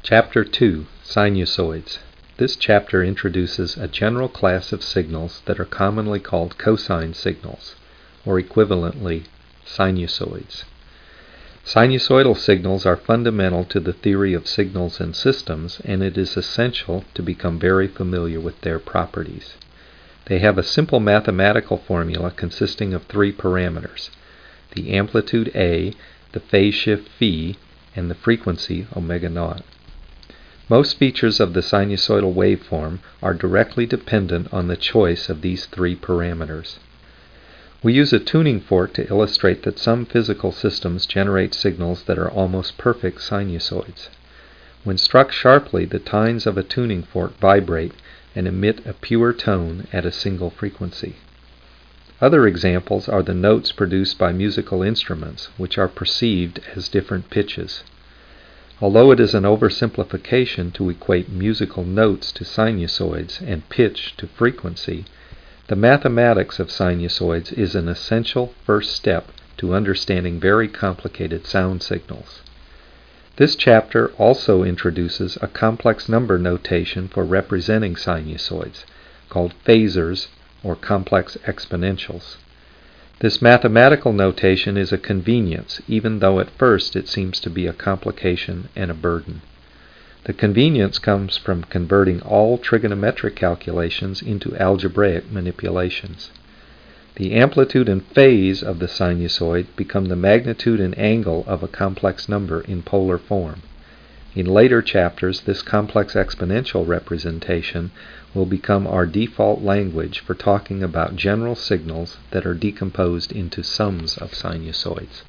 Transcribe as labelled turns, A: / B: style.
A: Chapter 2, Sinusoids. This chapter introduces a general class of signals that are commonly called cosine signals, or equivalently, sinusoids. Sinusoidal signals are fundamental to the theory of signals and systems, and it is essential to become very familiar with their properties. They have a simple mathematical formula consisting of three parameters: the amplitude A, the phase shift phi, and the frequency omega naught. Most features of the sinusoidal waveform are directly dependent on the choice of these three parameters. We use a tuning fork to illustrate that some physical systems generate signals that are almost perfect sinusoids. When struck sharply, the tines of a tuning fork vibrate and emit a pure tone at a single frequency. Other examples are the notes produced by musical instruments, which are perceived as different pitches. Although it is an oversimplification to equate musical notes to sinusoids and pitch to frequency, the mathematics of sinusoids is an essential first step to understanding very complicated sound signals. This chapter also introduces a complex number notation for representing sinusoids, called phasors or complex exponentials. This mathematical notation is a convenience, even though at first it seems to be a complication and a burden. The convenience comes from converting all trigonometric calculations into algebraic manipulations. The amplitude and phase of the sinusoid become the magnitude and angle of a complex number in polar form. In later chapters, this complex exponential representation will become our default language for talking about general signals that are decomposed into sums of sinusoids.